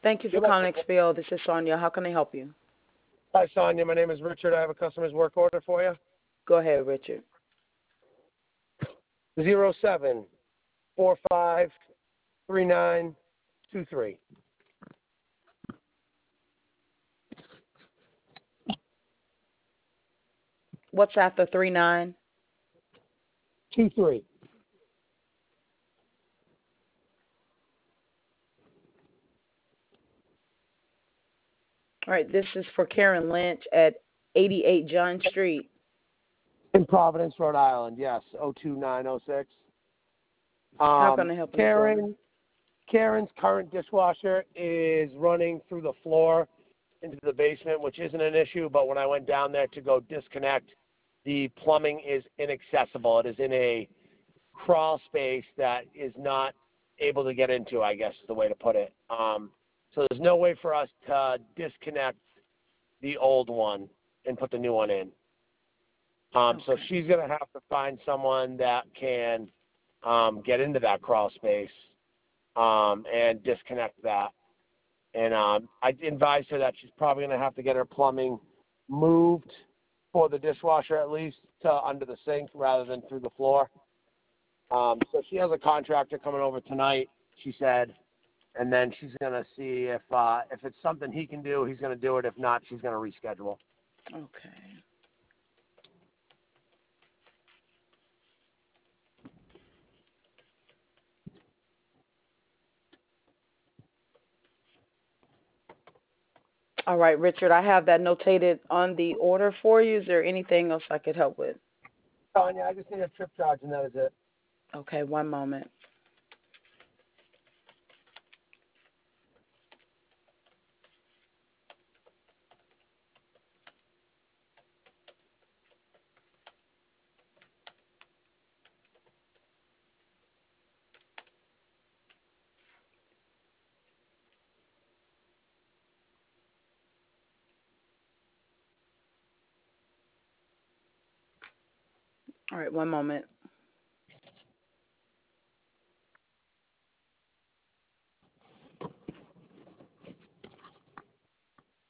Thank you for You're calling welcome. XPO. This is Sonia. How can I help you? Hi, Sonia. My name is Richard. I have a customer's work order for you. Go ahead, Richard. 07453923. What's after 39? 23. All right, this is for Karen Lynch at 88 John Street. In Providence, Rhode Island. Yes, 02906. How can I help you, Miss Woman? Karen's current dishwasher is running through the floor into the basement, which isn't an issue, but when I went down there to go disconnect, the plumbing is inaccessible. It is in a crawl space that is not able to get into, I guess is the way to put it. So there's no way for us to disconnect the old one and put the new one in. So she's going to have to find someone that can get into that crawl space and disconnect that. And I advised her that she's probably going to have to get her plumbing moved for the dishwasher at least to under the sink rather than through the floor. So she has a contractor coming over tonight, she said, and then she's going to see if it's something he can do, he's going to do it. If not, she's going to reschedule. Okay. All right, Richard, I have that notated on the order for you. Is there anything else I could help with? Tanya, I just need a trip charge, and that is it. Okay, one moment. All right, one moment.